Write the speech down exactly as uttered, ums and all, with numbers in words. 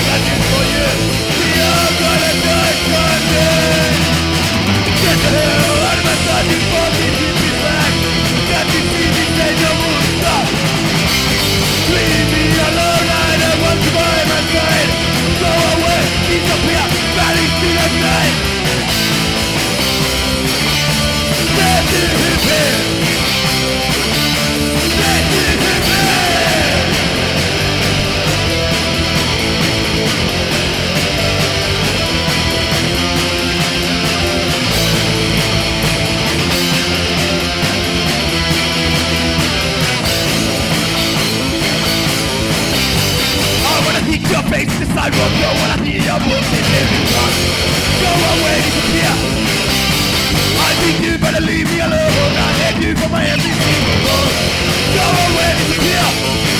sidewalk, go when I see your bullshit living rock. Go away, disappear. I think you better leave me alone. I hate you for my empty single. Go away, disappear.